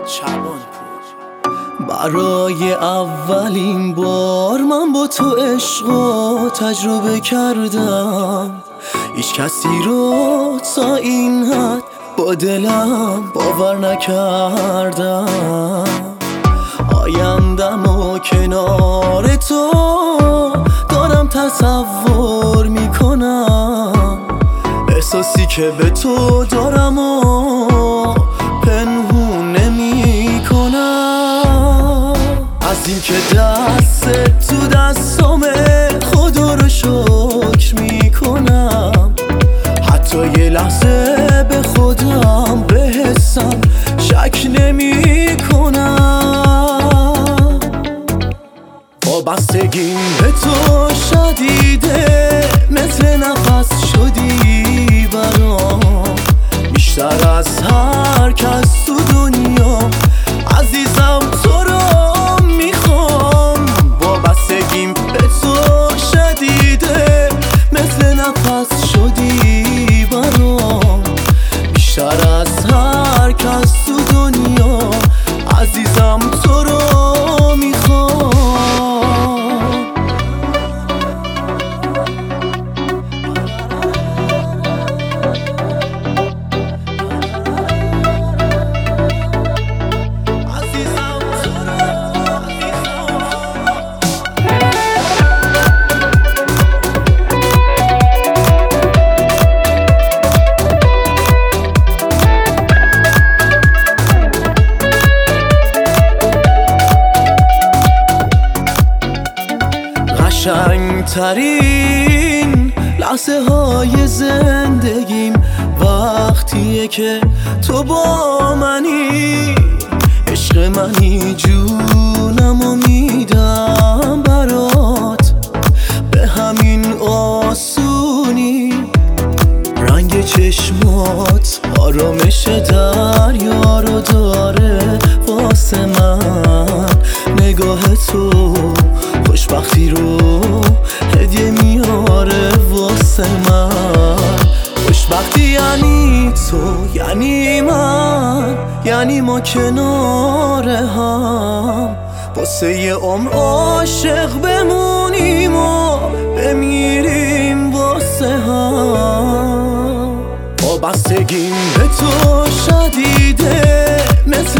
برای اولین بار من با تو عشقو تجربه کردم. هیچ کسی رو تا این حد با دلم باور نکردم. آیندم و کنار تو دارم تصور میکنم. احساسی که به تو دارم و پنهون نمیکنم. از این که دست تو دستامه خدا رو شکر میکنم. حتی یه لحظه به خودم به حسم شک نمیکنم. وابستگیم به تو شدیده، مثل نفس شدی برام. بیشتر از هر کس تو دنیا عزیزم تو رو میخوام. وابستگیم به تو شدیده، مثل نفس شدی برام. بیشتر از هر کس تو دنیا عزیزم تو رو میخوام. قشنگترین لحظه های زندگیم وقتیه که تو با منی. عشق منی، جونمو میدم برات، به همین آسونی. رنگ چشمات آرامش دریا رو داره واسه من. نگاه تو خوشبختی رو هدیه میاره واسه من. خوشبختی یعنی تو، یعنی من، یعنی ما کنار هم. واسه یه عمر عاشق بمونیم و بمیریم واسه هم. وابستگیم به تو شدیده، مثل